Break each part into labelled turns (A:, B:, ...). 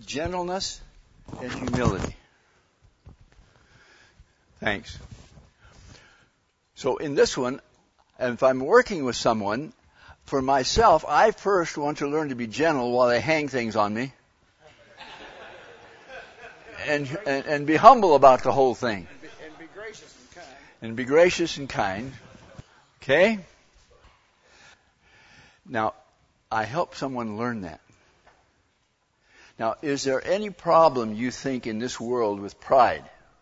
A: Gentleness and humility. Thanks. So in this one, if I'm working with someone, for myself, I first want to learn to be gentle while they hang things on me. And be humble about the whole thing.
B: And be gracious and kind.
A: And be gracious and kind. Okay? Now, I help someone learn that. Now, is there any problem you think in this world with pride?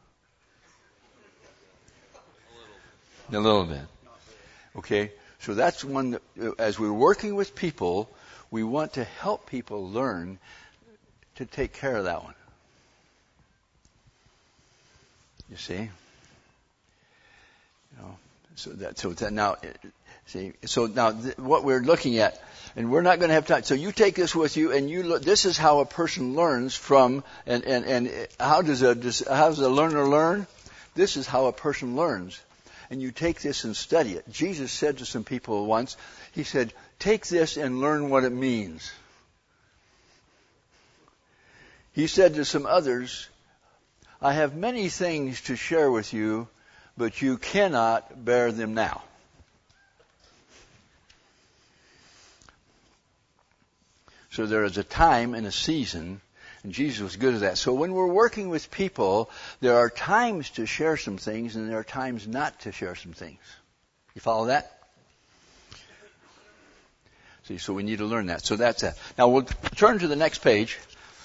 A: A little bit. Okay? So that's one that, as we're working with people, we want to help people learn to take care of that one. You see? You know, what we're looking at, and we're not going to have time. So you take this with you, and you look. This is how a person learns from, and how does a learner learn? This is how a person learns. And you take this and study it. Jesus said to some people once, he said, take this and learn what it means. He said to some others, I have many things to share with you, but you cannot bear them now. So there is a time and a season, and Jesus was good at that. So when we're working with people, there are times to share some things, and there are times not to share some things. You follow that? See, so we need to learn that. So that's that. Now we'll turn to the next page.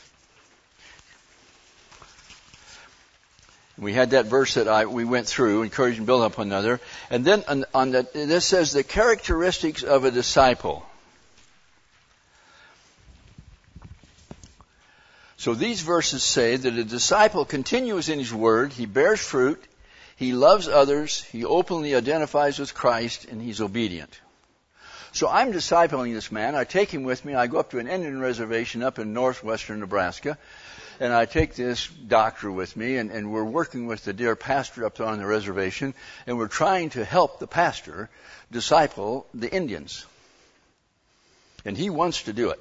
A: We had that verse that we went through, encourage and build up one another. And then this says the characteristics of a disciple. So these verses say that a disciple continues in his word, he bears fruit, he loves others, he openly identifies with Christ, and he's obedient. So I'm discipling this man. I take him with me. I go up to an Indian reservation up in northwestern Nebraska, and I take this doctor with me, and we're working with the dear pastor up there on the reservation, and we're trying to help the pastor disciple the Indians. And he wants to do it.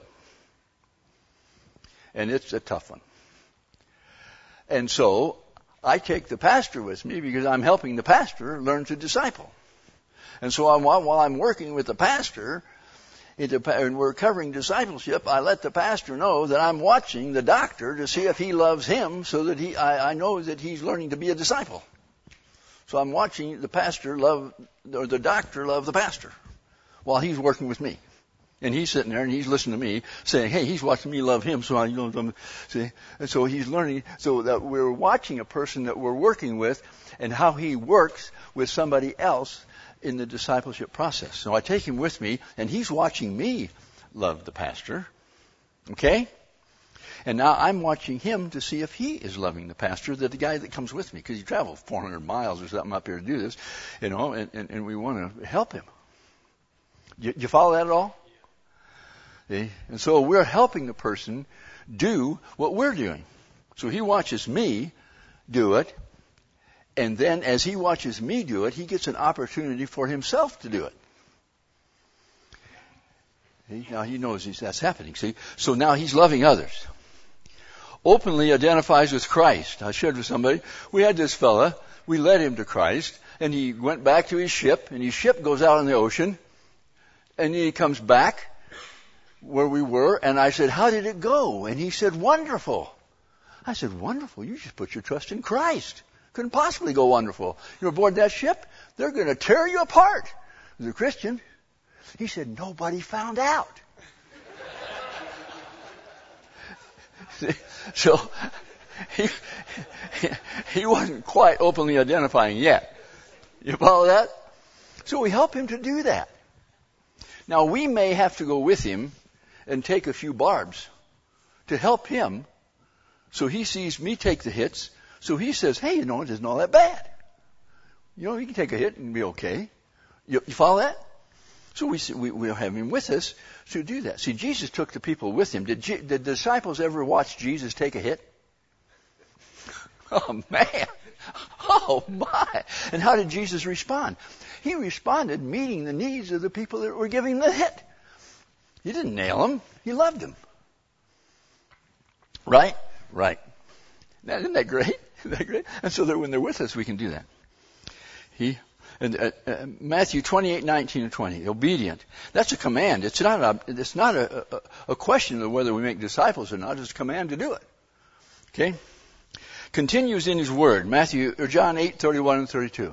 A: And it's a tough one. And so I take the pastor with me because I'm helping the pastor learn to disciple. And so while I'm working with the pastor, and we're covering discipleship, I let the pastor know that I'm watching the doctor to see if he loves him, so that I know that he's learning to be a disciple. So I'm watching the doctor love the pastor while he's working with me. And he's sitting there and he's listening to me saying, hey, he's watching me love him, so I love him. See? And so he's learning, so that we're watching a person that we're working with and how he works with somebody else in the discipleship process. So I take him with me, and he's watching me love the pastor. Okay? And now I'm watching him to see if he is loving the pastor, the guy that comes with me, because he traveled 400 miles or something up here to do this, and we want to help him. You follow that at all? Okay? And so we're helping the person do what we're doing. So he watches me do it, and then as he watches me do it, he gets an opportunity for himself to do it. Now he knows that's happening, see? So now he's loving others. Openly identifies with Christ. I shared with somebody, we had this fella, we led him to Christ, and he went back to his ship, and his ship goes out on the ocean, and he comes back where we were, and I said, how did it go? And he said, wonderful. I said, wonderful? You just put your trust in Christ. Couldn't possibly go wonderful. You're aboard that ship, they're going to tear you apart. As a Christian, he said, nobody found out. So he wasn't quite openly identifying yet. You follow that? So we help him to do that. Now we may have to go with him and take a few barbs to help him, so he sees me take the hits, so he says, hey, it isn't all that bad. You can take a hit and be okay. You follow that? So we'll have him with us to do that. See, Jesus took the people with him. Did the disciples ever watch Jesus take a hit? Oh, man. Oh, my. And how did Jesus respond? He responded meeting the needs of the people that were giving the hit. He didn't nail them. He loved them. Right? Right. Isn't that great? Isn't that great? And so that when they're with us, we can do that. Matthew 28:19 and 20. Obedient. That's a command. It's not a question of whether we make disciples or not. It's a command to do it. Okay? Continues in his word. John 8:31 and 32.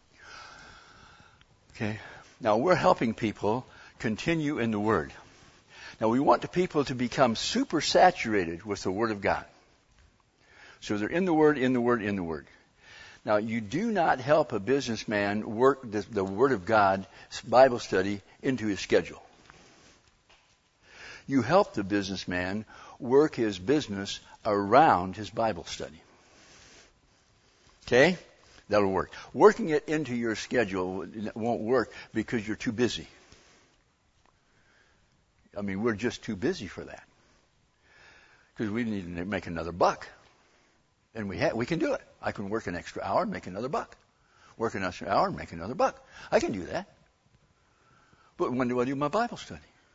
A: Okay? Now we're helping people continue in the word. Now we want the people to become super saturated with the word of God. So they're in the word, in the word, in the word. Now, you do not help a businessman work the Word of God Bible study into his schedule. You help the businessman work his business around his Bible study. Okay? That'll work. Working it into your schedule won't work because you're too busy. I mean, we're just too busy for that. Because we need to make another buck. And we can do it. I can work an extra hour and make another buck. Work an extra hour and make another buck. I can do that. But when do I do my Bible study?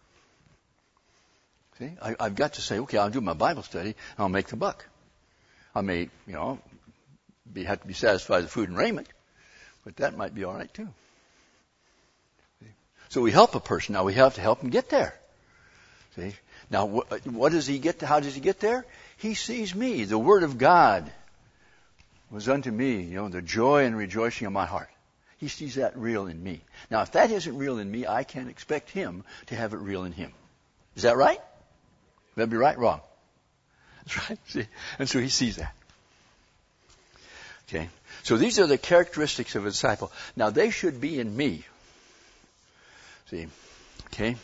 A: See, I've got to say, okay, I'll do my Bible study, and I'll make the buck. I may, have to be satisfied with food and raiment, but that might be all right too. See? So we help a person. Now we have to help him get there. See? Now, what does he get? How does he get there? He sees me. The Word of God was unto me, the joy and rejoicing of my heart. He sees that real in me. Now, if that isn't real in me, I can't expect him to have it real in him. Is that right? Would that be right? Wrong. That's right. See? And so he sees that. Okay. So these are the characteristics of a disciple. Now, they should be in me. See? Okay.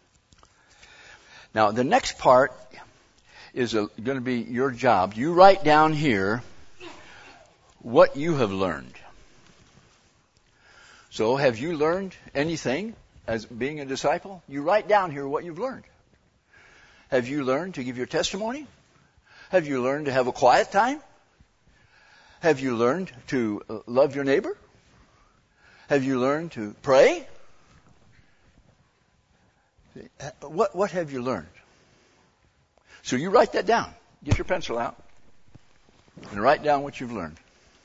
A: Now, the next part is going to be your job. You write down here what you have learned. So, have you learned anything as being a disciple? You write down here what you've learned. Have you learned to give your testimony? Have you learned to have a quiet time? Have you learned to love your neighbor? Have you learned to pray? What have you learned? So you write that down. Get your pencil out and write down what you've learned.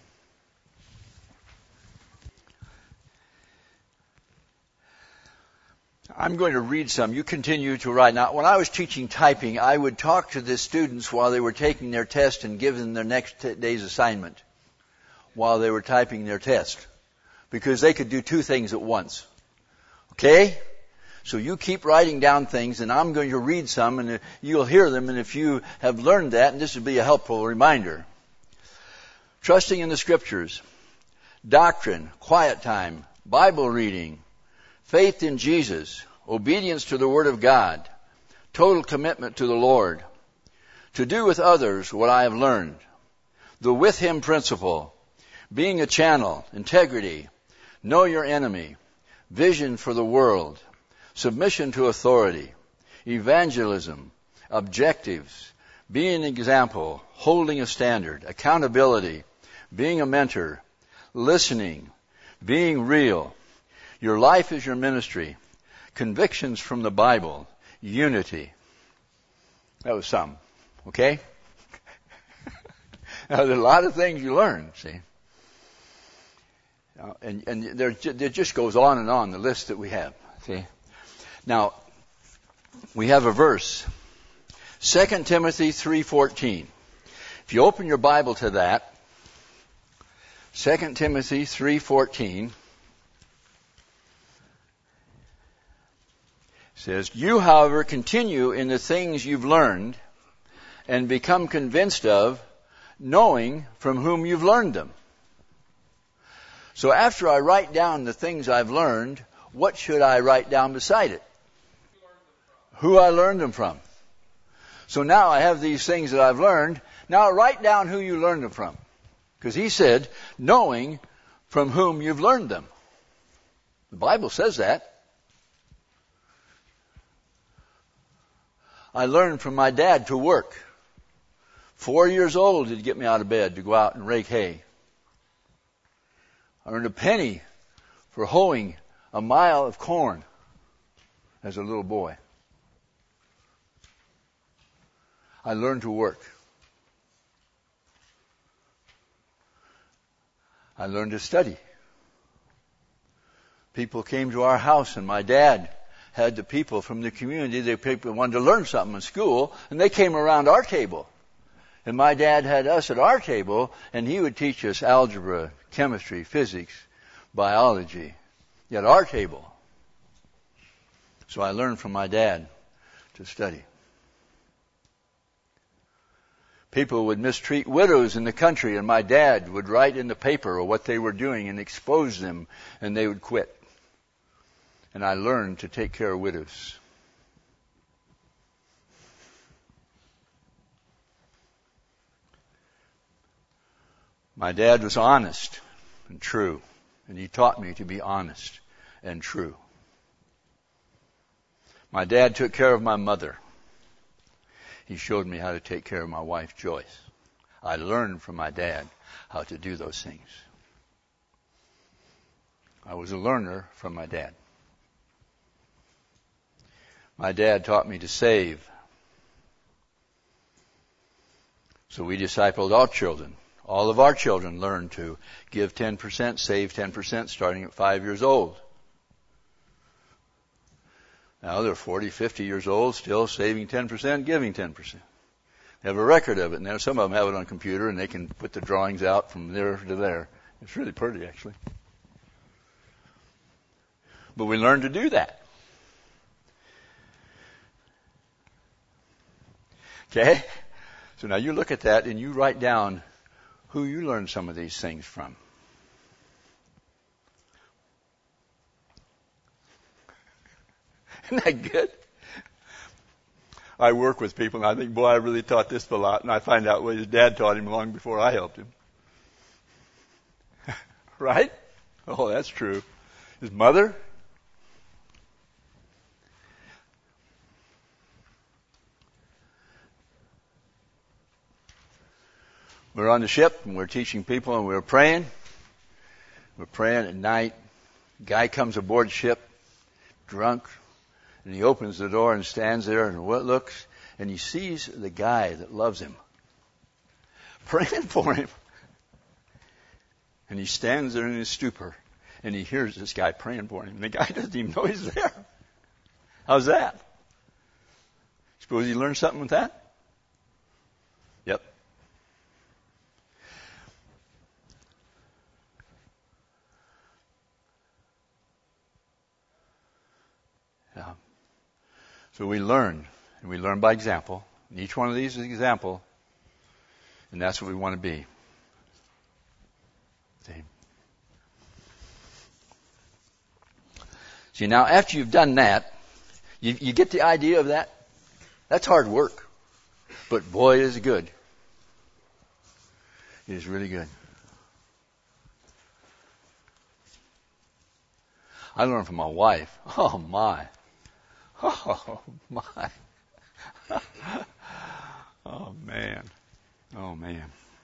A: I'm going to read some. You continue to write. Now, when I was teaching typing, I would talk to the students while they were taking their test and give them their next day's assignment while they were typing their test, because they could do two things at once. Okay? So you keep writing down things, and I'm going to read some, and you'll hear them, and if you have learned that, and this would be a helpful reminder. Trusting in the Scriptures, doctrine, quiet time, Bible reading, faith in Jesus, obedience to the Word of God, total commitment to the Lord, to do with others what I have learned, the with Him principle, being a channel, integrity, know your enemy, vision for the world, submission to authority, evangelism, objectives, being an example, holding a standard, accountability, being a mentor, listening, being real. Your life is your ministry, convictions from the Bible, unity. That was some, okay? Now, there's a lot of things you learn, see? And there just goes on and on, the list that we have, see? Now, we have a verse, 2 Timothy 3:14. If you open your Bible to that, 2 Timothy 3:14 says, you, however, continue in the things you've learned and become convinced of, knowing from whom you've learned them. So after I write down the things I've learned, what should I write down beside it? Who I learned them from. So now I have these things that I've learned. Now write down who you learned them from. Because he said, knowing from whom you've learned them. The Bible says that. I learned from my dad to work. 4 years old, he'd get me out of bed to go out and rake hay. I earned a penny for hoeing a mile of corn as a little boy. I learned to work. I learned to study. People came to our house, and my dad had the people from the community, the people wanted to learn something in school, and they came around our table. And my dad had us at our table, and he would teach us algebra, chemistry, physics, biology at our table. So I learned from my dad to study. People would mistreat widows in the country, and my dad would write in the paper what they were doing and expose them, and they would quit. And I learned to take care of widows. My dad was honest and true, and he taught me to be honest and true. My dad took care of my mother. He showed me how to take care of my wife, Joyce. I learned from my dad how to do those things. I was a learner from my dad. My dad taught me to save. So we discipled our children. All of our children learned to give 10%, save 10%, starting at 5 years old. Now they're 40, 50 years old, still saving 10%, giving 10%. They have a record of it, and now some of them have it on a computer, and they can put the drawings out from there to there. It's really pretty, actually. But we learned to do that. Okay? So now you look at that, and you write down who you learned some of these things from. Isn't that good? I work with people, and I think, boy, I really taught this a lot, and I find out what his dad taught him long before I helped him. Right? Oh, that's true. His mother? We're on the ship, and we're teaching people, and we're praying. We're praying at night. Guy comes aboard ship, drunk, and he opens the door and stands there and looks, and he sees the guy that loves him, praying for him. And he stands there in his stupor, and he hears this guy praying for him. And the guy doesn't even know he's there. How's that? Suppose he learned something with that? Yep. Yeah. So we learn, and we learn by example. And each one of these is an example, and that's what we want to be. See, now after you've done that, you get the idea of that? That's hard work. But boy, is it good. It is really good. I learned from my wife. Oh, my. Oh, my. Oh, man. Oh, man.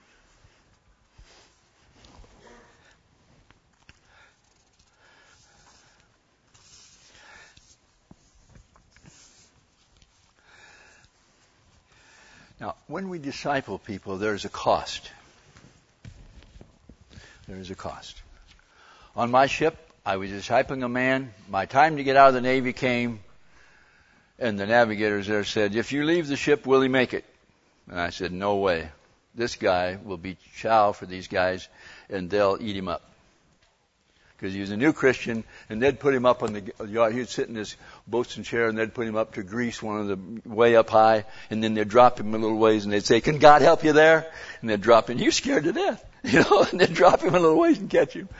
A: Now, when we disciple people, there's a cost. There is a cost. On my ship, I was discipling a man. My time to get out of the Navy came, and the navigators there said, if you leave the ship, will he make it? And I said, no way. This guy will be chow for these guys, and they'll eat him up. Because he was a new Christian, and they'd put him up on the yard. He'd sit in his boatswain chair, and they'd put him up to Greece, one of the way up high, and then they'd drop him a little ways, and they'd say, can God help you there? And they'd drop him. You're scared to death, and they'd drop him a little ways and catch him,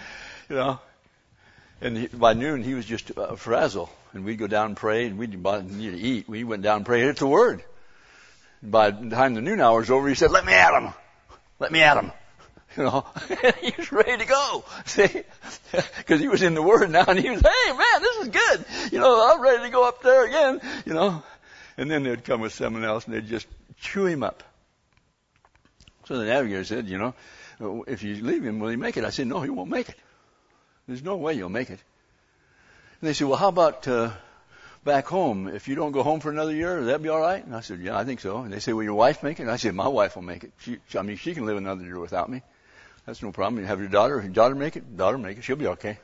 A: And by noon, he was just frazzled, and we'd go down and pray, and we didn't need to eat. We went down and prayed. It's the Word. And by the time the noon hour was over, he said, let me at him. Let me at him. He was ready to go. See? Because he was in the Word now, and he was, hey, man, this is good. I'm ready to go up there again, And then they'd come with someone else, and they'd just chew him up. So the navigator said, if you leave him, will he make it? I said, no, he won't make it. There's no way you'll make it. And they said, well, how about back home? If you don't go home for another year, will that be all right? And I said, yeah, I think so. And they said, will your wife make it? And I said, my wife will make it. She can live another year without me. That's no problem. You have your daughter make it, daughter make it. She'll be okay.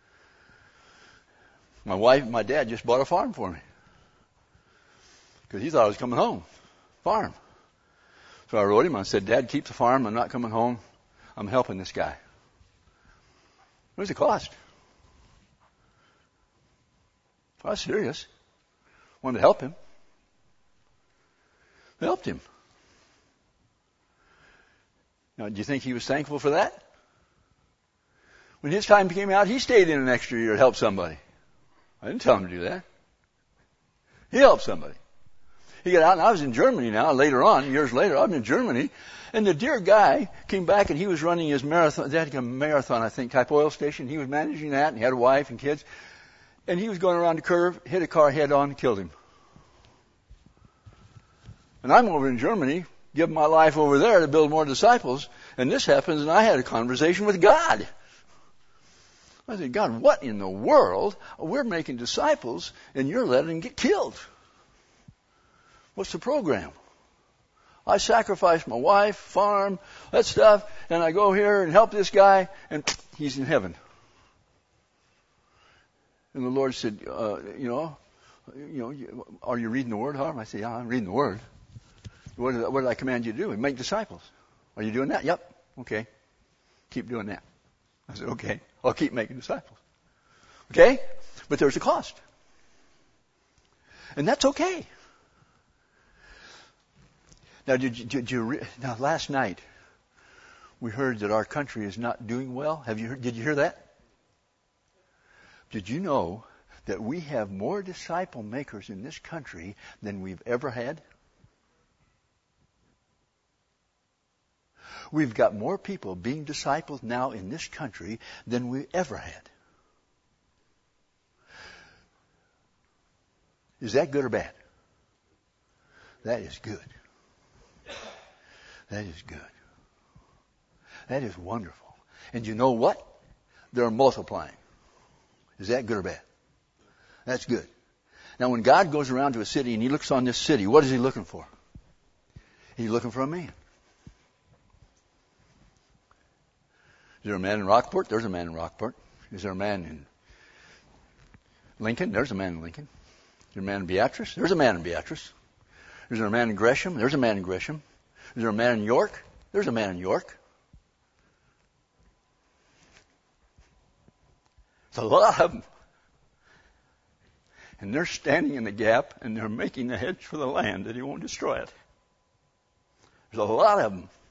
A: My dad just bought a farm for me. Because he thought I was coming home. Farm. So I wrote him. I said, Dad, keep the farm. I'm not coming home. I'm helping this guy. What does it cost? I was serious. Wanted to help him. I helped him. Now, do you think he was thankful for that? When his time came out, he stayed in an extra year to help somebody. I didn't tell him to do that. He helped somebody. He got out, and I was in Germany now, later on, years later, I'm in Germany, and the dear guy came back, and he was running his marathon, I think, type oil station. He was managing that, and he had a wife and kids. And he was going around the curve, hit a car head on, and killed him. And I'm over in Germany, giving my life over there to build more disciples, and this happens, and I had a conversation with God. I said, God, what in the world? We're making disciples, and you're letting them get killed. What's the program? I sacrificed my wife, farm, that stuff, and I go here and help this guy, and he's in heaven. And the Lord said, are you reading the Word, Harm? I said, yeah, I'm reading the Word. What did I command you to do? Make disciples. Are you doing that? Yep. Okay. Keep doing that. I said, okay. I'll keep making disciples. Okay? But there's a cost. And that's okay. Now, now last night, we heard that our country is not doing well. Did you hear that? Did you know that we have more disciple makers in this country than we've ever had? We've got more people being discipled now in this country than we ever had. Is that good or bad? That is good. That is good. That is wonderful. And you know what? They're multiplying. Is that good or bad? That's good. Now, when God goes around to a city and He looks on this city, what is He looking for? He's looking for a man. Is there a man in Rockport? There's a man in Rockport. Is there a man in Lincoln? There's a man in Lincoln. Is there a man in Beatrice? There's a man in Beatrice. Is there a man in Gresham? There's a man in Gresham. Is there a man in York? There's a man in York. There's a lot of them. And they're standing in the gap, and they're making the hedge for the land that He won't destroy it. There's a lot of them.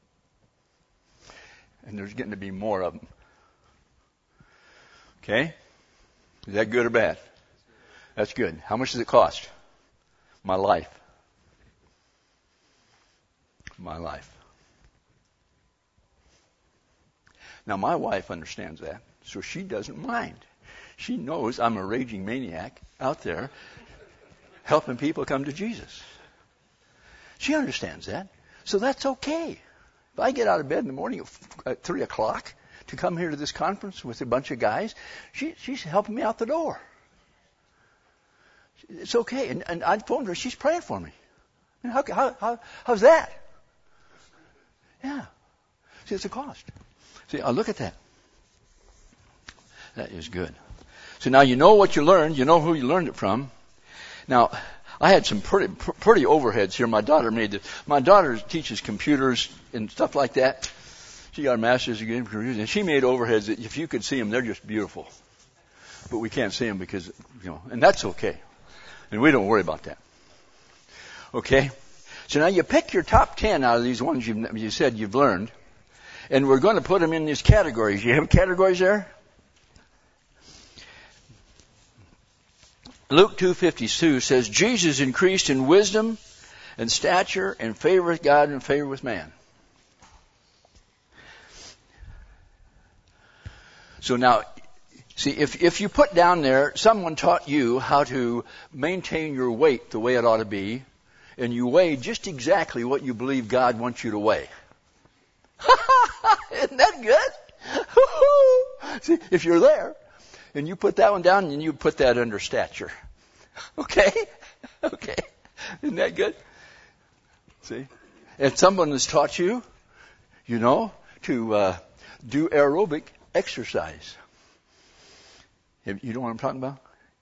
A: And there's getting to be more of them. Okay? Is that good or bad? That's good. How much does it cost? My life. My life. Now, my wife understands that, so she doesn't mind. She knows I'm a raging maniac out there helping people come to Jesus. She understands that, so that's okay. If I get out of bed in the morning at 3 o'clock to come here to this conference with a bunch of guys, she's helping me out the door. It's okay. And I phoned her. She's praying for me. How's that? Yeah. See, it's a cost. See, look at that. That is good. So now you know what you learned. You know who you learned it from. Now, I had some pretty overheads here. My daughter teaches computers and stuff like that. She got a master's degree in computers, and she made overheads that if you could see them, they're just beautiful. But we can't see them because, and that's okay. And we don't worry about that. Okay? So now you pick your top 10 out of these ones you said you've learned, and we're going to put them in these categories. You have categories there? Luke 2:52 says, Jesus increased in wisdom and stature and favor with God and favor with man. So now, see, if you put down there, someone taught you how to maintain your weight the way it ought to be, and you weigh just exactly what you believe God wants you to weigh. Isn't that good? See, if you're there, and you put that one down, and you put that under stature. Okay? Okay. Isn't that good? See? If someone has taught you, to do aerobic exercise. You know what I'm talking about?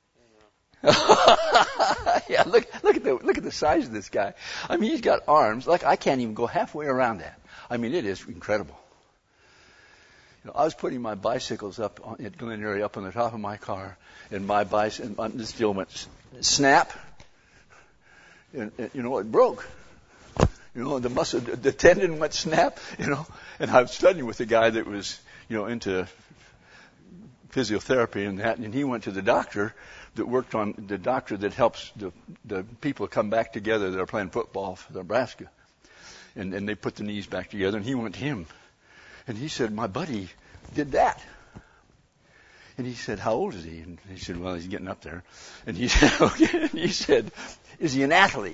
A: Yeah, look at the size of this guy. I mean, he's got arms like I can't even go halfway around that. I mean, it is incredible. You know, I was putting my bicycles up at Glen Erie up on the top of my car, and my bicycle and this deal went snap, and you know it broke. You know, the tendon went snap. You know, and I was studying with a guy that was into physiotherapy and that, and he went to the doctor that worked on the doctor that helps the people come back together that are playing football for Nebraska, and they put the knees back together, and he went to him, and he said, my buddy did that. And he said, how old is he? And he said, well, he's getting up there. And he said, okay. And he said, is he an athlete?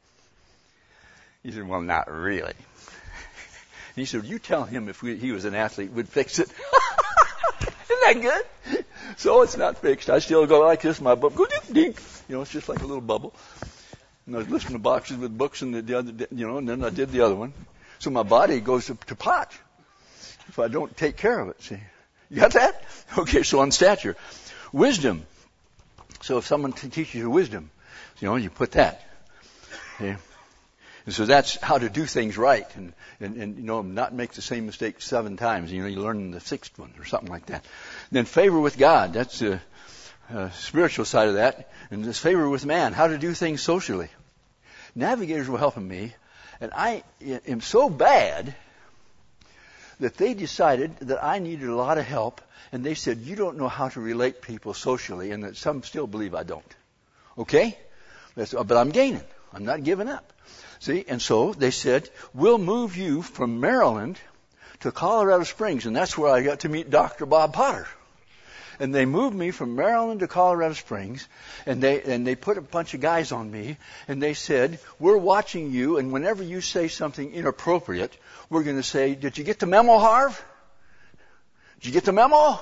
A: He said, well, not really. And he said, you tell him if he was an athlete, we'd fix it. Isn't that good? So it's not fixed. I still go like this. My book go dink, dink. It's just like a little bubble. And I was listening to boxes with books, and the other, and then I did the other one. So my body goes to pot if I don't take care of it. See, you got that? Okay. So on stature, wisdom. So if someone teaches you wisdom, you put that. Okay. And so that's how to do things right, and not make the same mistake 7 times. You learn the 6th one or something like that. And then favor with God. That's the spiritual side of that. And this favor with man. How to do things socially. Navigators were helping me, and I am so bad that they decided that I needed a lot of help, and they said, you don't know how to relate people socially, and that some still believe I don't. Okay? But I'm gaining. I'm not giving up. See, and so they said, we'll move you from Maryland to Colorado Springs. And that's where I got to meet Dr. Bob Potter. And they moved me from Maryland to Colorado Springs, and they put a bunch of guys on me, and they said, we're watching you, and whenever you say something inappropriate, we're going to say, did you get the memo, Harv? Did you get the memo?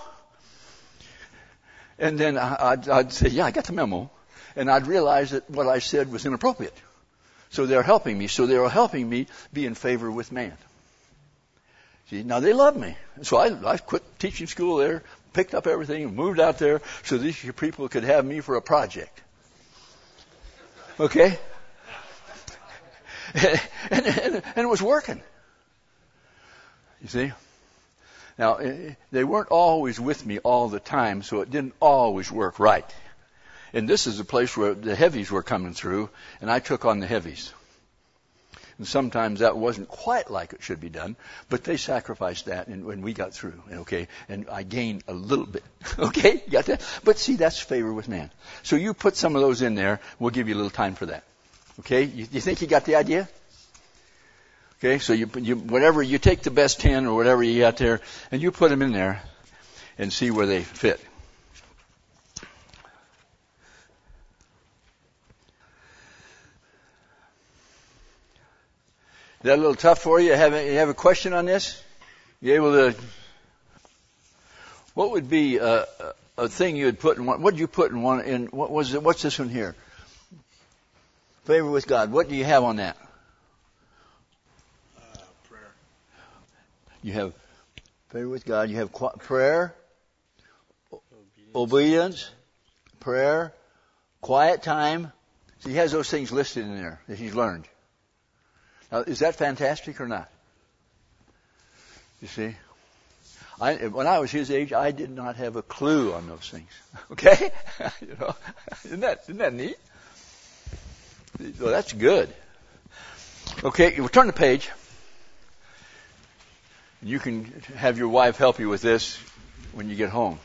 A: And then I'd say, yeah, I got the memo. And I'd realize that what I said was inappropriate. So they're helping me. So they were helping me be in favor with man. See, now they love me. So I quit teaching school there, picked up everything, and moved out there so these people could have me for a project. Okay? and it was working. You see? Now, they weren't always with me all the time, so it didn't always work right. And this is a place where the heavies were coming through, and I took on the heavies. And sometimes that wasn't quite like it should be done, but they sacrificed that, and when we got through, okay, and I gained a little bit. Okay, you got that? But see, that's favor with man. So you put some of those in there. We'll give you a little time for that. Okay, you think you got the idea? Okay, so whatever, you take the best 10 or whatever you got there, and you put them in there and see where they fit. Is that a little tough for you? You have a question on this? You able to? What would be a thing you would put in one? What did you put in one? In what was it? What's this one here? Favor with God. What do you have on that?
B: Prayer.
A: You have favor with God. You have prayer, obedience, prayer, quiet time. So he has those things listed in there that he's learned. Now, is that fantastic or not? You see? When I was his age, I did not have a clue on those things. Okay? Isn't that neat? Well, that's good. Okay, we'll turn the page. You can have your wife help you with this when you get home.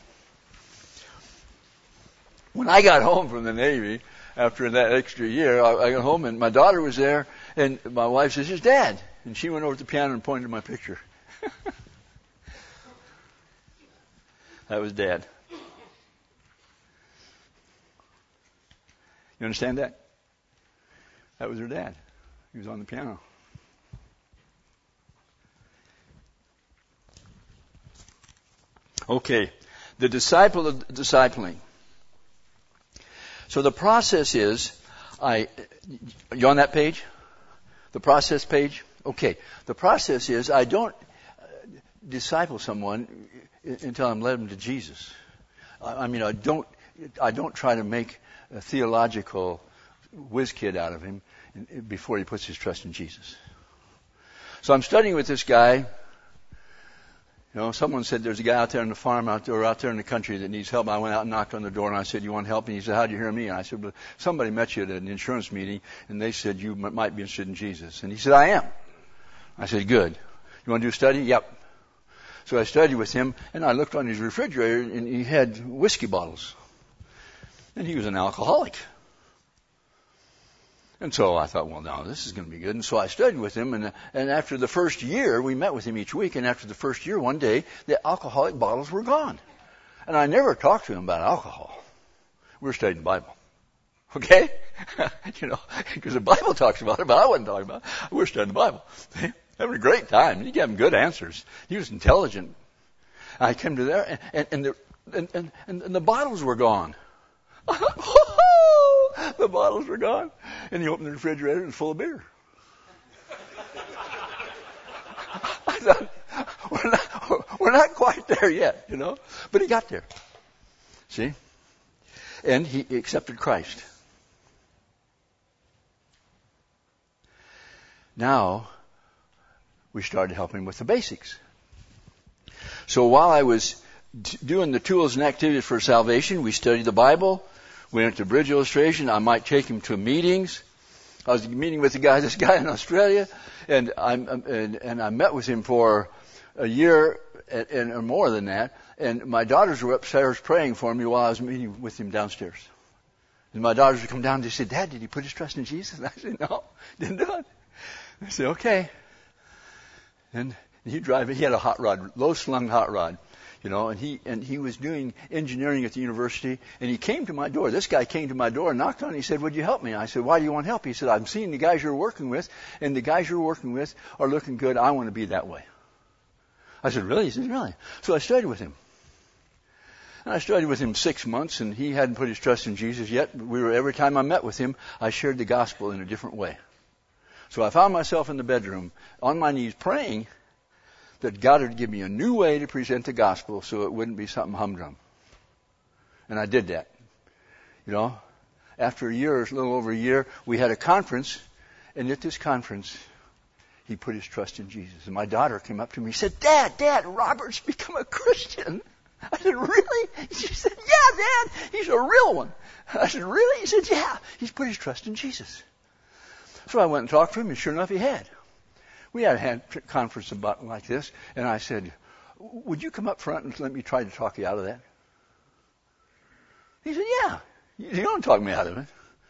A: When I got home from the Navy, after that extra year, I got home and my daughter was there, and my wife says, "It's Dad." And she went over to the piano and pointed to my picture. That was Dad. You understand that? That was her dad. He was on the piano. Okay. The disciple of discipling. So the process is, you on that page? The process page? Okay. The process is, disciple someone until I'm led them to Jesus. I mean, I don't try to make a theological whiz kid out of him before he puts his trust in Jesus. So I'm studying with this guy. You know, someone said there's a guy out there on the farm out there in the country that needs help. I went out and knocked on the door and I said, "You want help?" And he said, "How'd you hear me?" And I said, "Well, somebody met you at an insurance meeting and they said you might be interested in Jesus." And he said, "I am." I said, "Good. You want to do a study?" "Yep." So I studied with him and I looked on his refrigerator and he had whiskey bottles. And he was an alcoholic. And so I thought, well, now this is going to be good. And so I studied with him. And after the first year, we met with him each week. And after the first year, one day, the alcoholic bottles were gone. And I never talked to him about alcohol. We were studying the Bible. Okay? You know, because the Bible talks about it, but I wasn't talking about it. We were studying the Bible. Having a great time. He gave him good answers. He was intelligent. I came to there, and the bottles were gone. The bottles were gone. And he opened the refrigerator and it was full of beer. I thought, we're not quite there yet, you know. But he got there. See? And he accepted Christ. Now, we started helping with the basics. So while I was doing the tools and activities for salvation, we studied the Bible. We went to bridge illustration. I might take him to meetings. I was meeting with this guy in Australia, and I met with him for a year and more than that. And my daughters were upstairs praying for me while I was meeting with him downstairs. And my daughters would come down and they said, "Dad, did he put his trust in Jesus?" And I said, "No, didn't do it." I said, "Okay." And he'd drive. He had a hot rod, low-slung hot rod. You know, and he was doing engineering at the university, and he came to my door. This guy came to my door and knocked on it. He said, "Would you help me?" I said, "Why do you want help?" He said, "I'm seeing the guys you're working with, and the guys you're working with are looking good. I want to be that way." I said, "Really?" He said, "Really?" So I studied with him. And I studied with him 6 months, and he hadn't put his trust in Jesus yet. Every time I met with him, I shared the gospel in a different way. So I found myself in the bedroom on my knees praying that God would give me a new way to present the gospel so it wouldn't be something humdrum. And I did that. You know, after a little over a year, we had a conference, and at this conference, he put his trust in Jesus. And my daughter came up to me and said, Dad, Robert's become a Christian." I said, "Really?" She said, "Yeah, Dad, he's a real one." I said, "Really?" He said, "Yeah, he's put his trust in Jesus." So I went and talked to him, and sure enough, he had. We had a conference about like this, and I said, "Would you come up front and let me try to talk you out of that?" He said, "Yeah, you don't talk me out of it."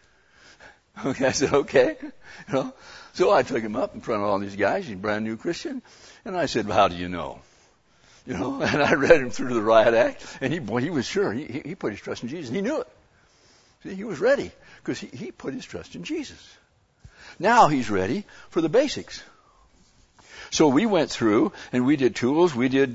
A: Okay, I said, "Okay." You know, so I took him up in front of all these guys. He's a brand new Christian, and I said, "Well, how do you know?" You know, and I read him through the riot act, and he was sure. He put his trust in Jesus, and he knew it. See, he was ready because he put his trust in Jesus. Now he's ready for the basics. So we went through and we did tools.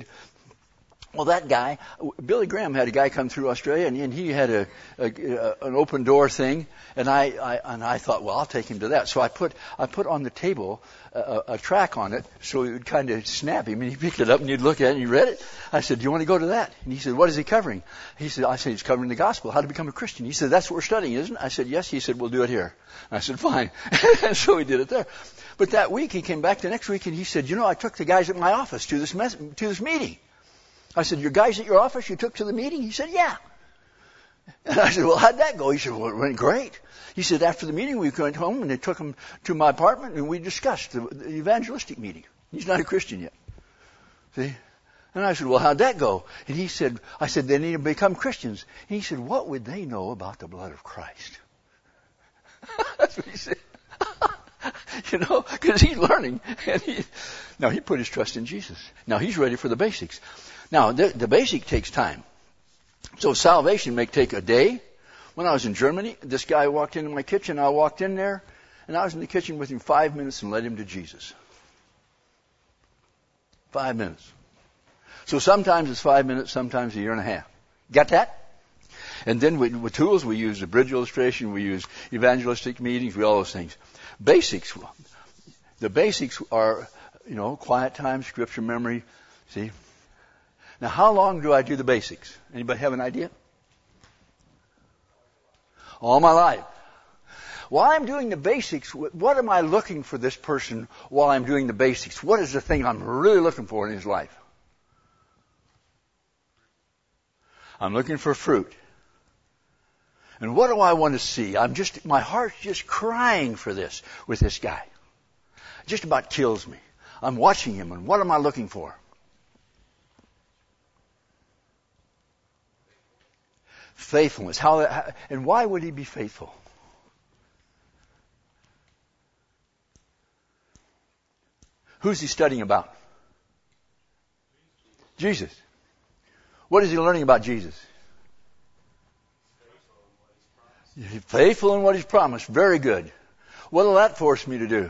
A: That guy, Billy Graham had a guy come through Australia, and he had an open door thing, and I thought, well, I'll take him to that. So I put on the table a track on it so it would kind of snap him, and he picked it up and he'd look at it and he read it. I said, "Do you want to go to that?" And he said, "What is he covering?" I said, "He's covering the gospel, how to become a Christian." He said, "That's what we're studying, isn't it?" I said, "Yes." He said, "We'll do it here." I said, "Fine." And so we did it there. But that week he came back the next week and he said, "I took the guys at my office to this meeting." I said, "Your guys at your office you took to the meeting?" He said, "Yeah." And I said, "Well, how'd that go?" He said, "Well, it went great." He said, "After the meeting, we went home and they took him to my apartment and we discussed the evangelistic meeting." He's not a Christian yet. See? And I said, "Well, how'd that go?" And I said, "They need to become Christians." And he said, "What would they know about the blood of Christ?" That's what he said. Because he's learning. And he put his trust in Jesus. Now he's ready for the basics. Now, the basic takes time. So salvation may take a day. When I was in Germany, this guy walked into my kitchen. I walked in there, and I was in the kitchen with him 5 minutes and led him to Jesus. 5 minutes. So sometimes it's 5 minutes, sometimes a year and a half. Got that? And then with tools, we use the bridge illustration, we use evangelistic meetings, all those things. Basics. The basics are, quiet time, scripture memory, See? Now, how long do I do the basics? Anybody have an idea? All my life. While I'm doing the basics, what am I looking for this person while I'm doing the basics? What is the thing I'm really looking for in his life? I'm looking for fruit. And what do I want to see? My heart's just crying for this with this guy. It just about kills me. I'm watching him, and what am I looking for? Faithfulness. And why would he be faithful? Who's he studying about? Jesus. What is he learning about Jesus? Faithful in what he's promised. Very good. What will that force me to do?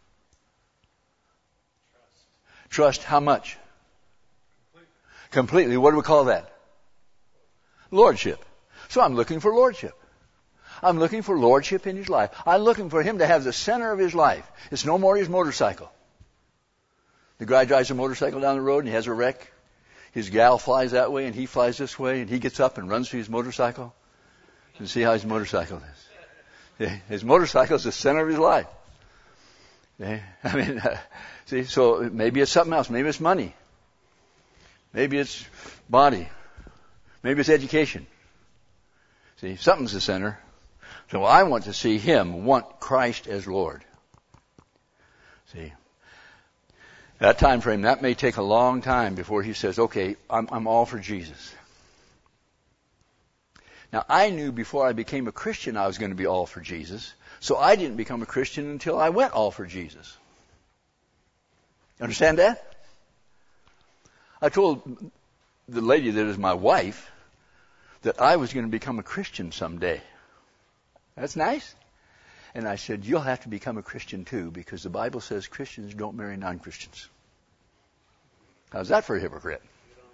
A: Trust how much? Completely. What do we call that? Lordship. So I'm looking for lordship. I'm looking for lordship in his life. I'm looking for him to have the center of his life. It's no more his motorcycle. The guy drives a motorcycle down the road and he has a wreck. His gal flies that way and he flies this way and he gets up and runs to his motorcycle. And see how his motorcycle is. His motorcycle is the center of his life. See, so maybe it's something else. Maybe it's money. Maybe it's body. Maybe it's education. See, something's the center. So I want to see him want Christ as Lord. See, that time frame, that may take a long time before he says, okay, I'm all for Jesus. Now, I knew before I became a Christian I was going to be all for Jesus, so I didn't become a Christian until I went all for Jesus. Understand that? I told the lady that is my wife that I was going to become a Christian someday. That's nice. And I said, you'll have to become a Christian too, because the Bible says Christians don't marry non-Christians. How's that for a hypocrite?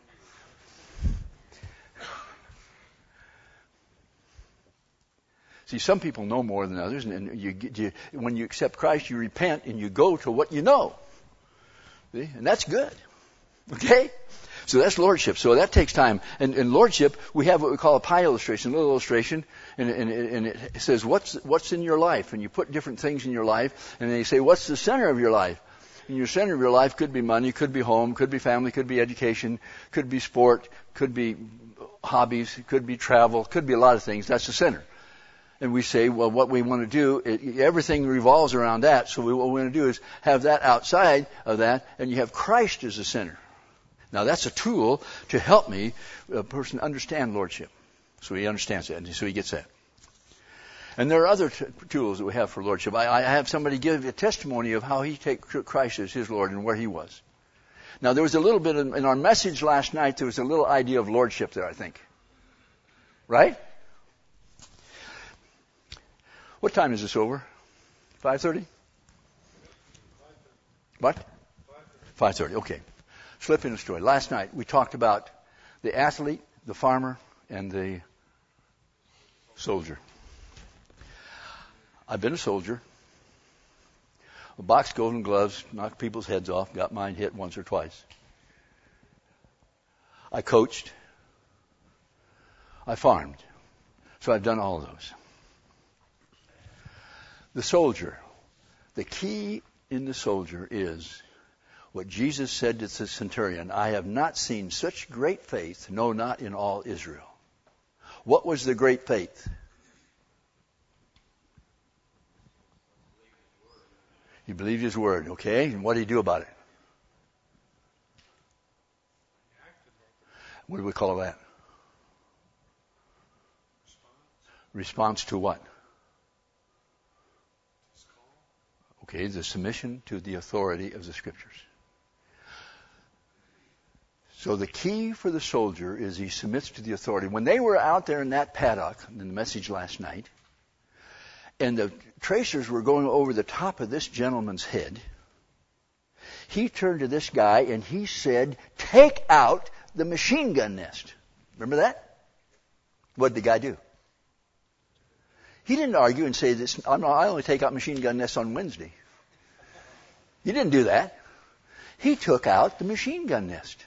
A: See, some people know more than others, and when you accept Christ, you repent and you go to what you know. See? And that's good. Okay? So that's lordship. So that takes time. And in lordship, we have what we call a pie illustration, a little illustration, and it says, what's in your life? And you put different things in your life, and then you say, what's the center of your life? And your center of your life could be money, could be home, could be family, could be education, could be sport, could be hobbies, could be travel, could be a lot of things. That's the center. And we say, well, what we want to do, everything revolves around that. So what we want to do is have that outside of that, and you have Christ as the center. Now that's a tool to help a person understand lordship. So he understands that, and so he gets that. And there are other tools that we have for lordship. I have somebody give a testimony of how he takes Christ as his Lord and where he was. Now there was a little bit in our message last night, there was a little idea of lordship there, I think. Right? What time is this over? 5:30? What? 5:30. Okay. Slip in a story. Last night we talked about the athlete, the farmer, and the soldier. I've been a soldier. A box golden gloves, knocked people's heads off, got mine hit once or twice. I coached. I farmed. So I've done all of those. The soldier. The key in the soldier is what Jesus said to the centurion, I have not seen such great faith, no, not in all Israel. What was the great faith? He believed his word, okay? And what did he do about it? What do we call that? Response to what? Okay, the submission to the authority of the Scriptures. So the key for the soldier is he submits to the authority. When they were out there in that paddock, in the message last night, and the tracers were going over the top of this gentleman's head, he turned to this guy and he said, take out the machine gun nest. Remember that? What did the guy do? He didn't argue and say, I only take out machine gun nests on Wednesday. He didn't do that. He took out the machine gun nest.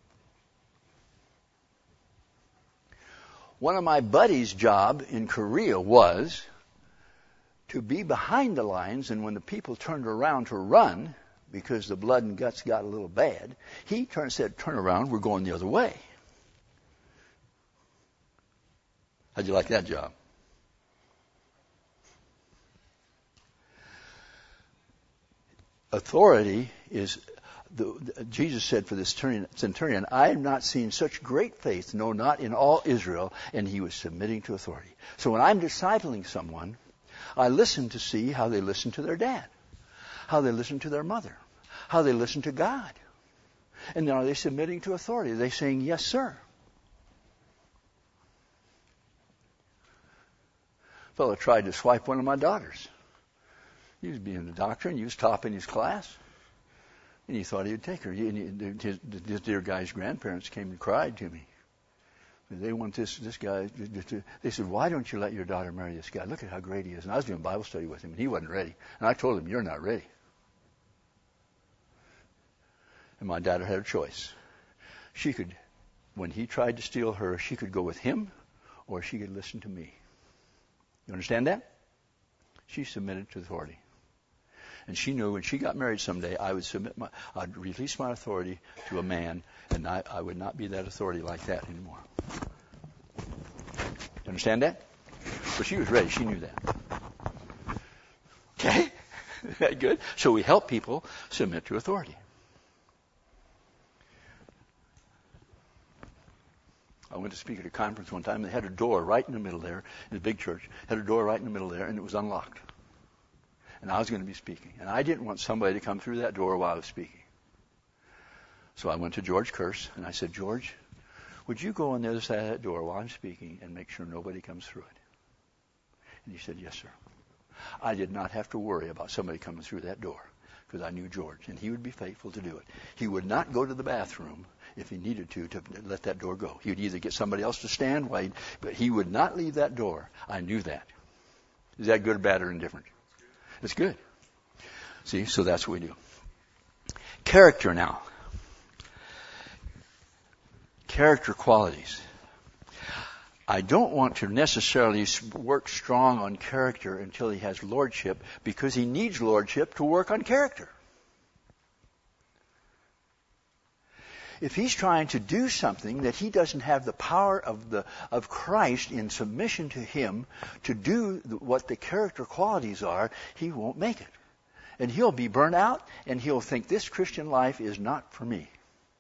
A: One of my buddies' job in Korea was to be behind the lines, and when the people turned around to run, because the blood and guts got a little bad, he said, turn around, we're going the other way. How'd you like that job? Authority is, Jesus said for this centurion, I have not seen such great faith, no, not in all Israel, and he was submitting to authority. So when I'm discipling someone, I listen to see how they listen to their dad, how they listen to their mother, how they listen to God. And then are they submitting to authority? Are they saying, yes, sir? A fellow tried to swipe one of my daughters. He was being a doctor, and he was topping his class. And he thought he would take her. This dear guy's grandparents came and cried to me. They want this guy. They said, why don't you let your daughter marry this guy? Look at how great he is. And I was doing Bible study with him, and he wasn't ready. And I told him, you're not ready. And my daughter had a choice. She could, when he tried to steal her, she could go with him, or she could listen to me. You understand that? She submitted to authority. And she knew when she got married someday, I'd release my authority to a man, and I would not be that authority like that anymore. You understand that? But she was ready. She knew that. Okay? Is that good? So we help people submit to authority. I went to speak at a conference one time, and they had a door right in the middle there, in a big church, had a door right in the middle there, and it was unlocked. And I was going to be speaking. And I didn't want somebody to come through that door while I was speaking. So I went to George Curse, and I said, George, would you go on the other side of that door while I'm speaking and make sure nobody comes through it? And he said, yes, sir. I did not have to worry about somebody coming through that door because I knew George, and he would be faithful to do it. He would not go to the bathroom if he needed to let that door go. He would either get somebody else to stand, but he would not leave that door. I knew that. Is that good, bad, or indifferent? It's good. See, so that's what we do. Character now. Character qualities. I don't want to necessarily work strong on character until he has lordship, because he needs lordship to work on character. If he's trying to do something that he doesn't have the power of Christ in submission to him to do what the character qualities are, he won't make it. And he'll be burnt out, and he'll think this Christian life is not for me.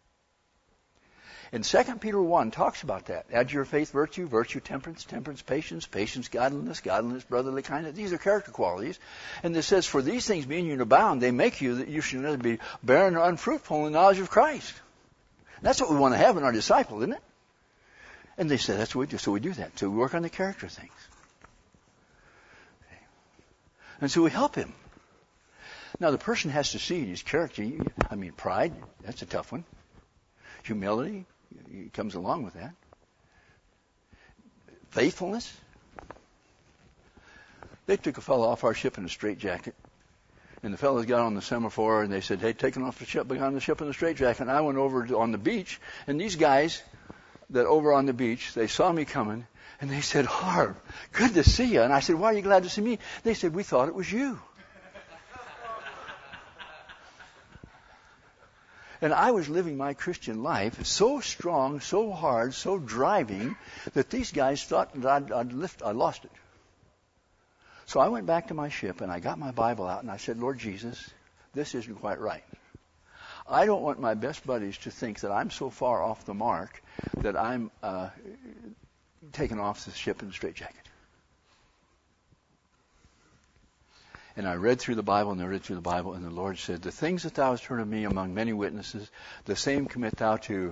A: And 2 Peter 1 talks about that. Add to your faith virtue, virtue temperance, temperance patience, patience godliness, godliness brotherly kindness. These are character qualities. And it says, for these things being you abound, they make you that you should neither be barren or unfruitful in the knowledge of Christ. That's what we want to have in our disciple, isn't it? And they say that's what we do. So we do that. So we work on the character things. And so we help him. Now the person has to see his character. Pride, that's a tough one. Humility, it comes along with that. Faithfulness. They took a fellow off our ship in a straitjacket. And the fellows got on the semaphore, and they said, hey, taking off the ship, on the ship in the straitjacket. And I went over on the beach, and these guys that over on the beach, they saw me coming, and they said, Harv, good to see you. And I said, why are you glad to see me? They said, we thought it was you. And I was living my Christian life so strong, so hard, so driving, that these guys thought that I lost it. So I went back to my ship, and I got my Bible out, and I said, Lord Jesus, this isn't quite right. I don't want my best buddies to think that I'm so far off the mark that I'm taken off the ship in the straitjacket. And I read through the Bible, and the Lord said, the things that thou hast heard of me among many witnesses, the same commit thou to,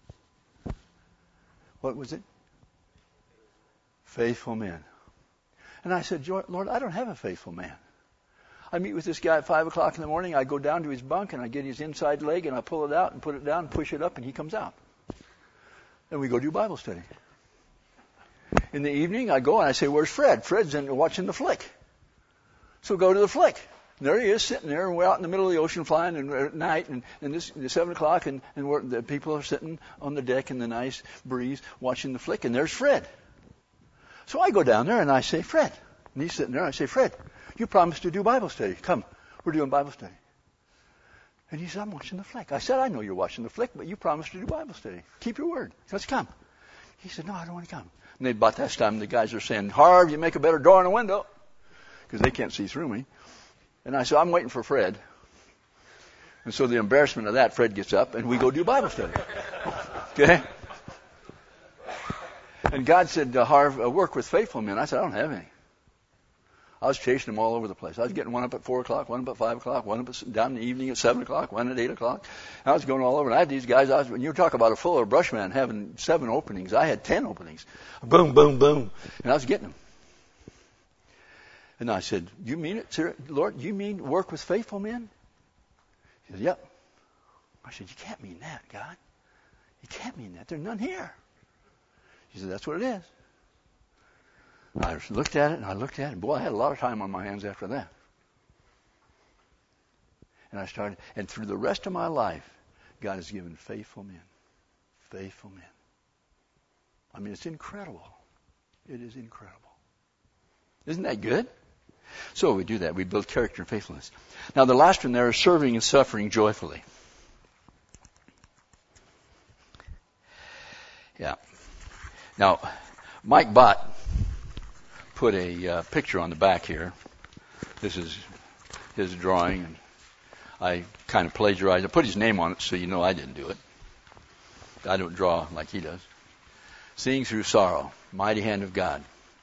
A: what was it? Faithful men. And I said, Lord, I don't have a faithful man. I meet with this guy at 5 o'clock in the morning. I go down to his bunk, and I get his inside leg, and I pull it out and put it down and push it up, and he comes out. And we go do Bible study. In the evening, I go, and I say, where's Fred? Fred's watching the flick. So go to the flick. And there he is sitting there, and we're out in the middle of the ocean flying and at night, and it's 7 o'clock, and the people are sitting on the deck in the nice breeze watching the flick, and there's Fred. So I go down there and I say, Fred. And he's sitting there, and I say, Fred, you promised to do Bible study. Come, we're doing Bible study. And he said, I'm watching the flick. I said, I know you're watching the flick, but you promised to do Bible study. Keep your word. Let's come. He said, no, I don't want to come. And about that time, the guys are saying, Harv, you make a better door in a window, because they can't see through me. And I said, I'm waiting for Fred. And so the embarrassment of that, Fred gets up, and we go do Bible study. Okay? And God said, Harv, work with faithful men. I said, I don't have any. I was chasing them all over the place. I was getting one up at 4 o'clock, one up at 5 o'clock, one up down in the evening at 7 o'clock, one at 8 o'clock. I was going all over. And I had these guys. When you talk about a fuller brush man having 7 openings, I had 10 openings. Boom, boom, boom. And I was getting them. And I said, you mean it, sir? Lord? You mean work with faithful men? He said, yep. I said, you can't mean that, God. You can't mean that. There are none here. He said, that's what it is. I looked at it, and I looked at it, and boy, I had a lot of time on my hands after that. And I started, and through the rest of my life, God has given faithful men. Faithful men. I mean, it's incredible. It is incredible. Isn't that good? So we do that. We build character and faithfulness. Now, the last one there is serving and suffering joyfully. Yeah. Now, Mike Bott put a picture on the back here. This is his drawing, and I kind of plagiarized. I put his name on it so you know I didn't do it. I don't draw like he does. Seeing through sorrow, mighty hand of God.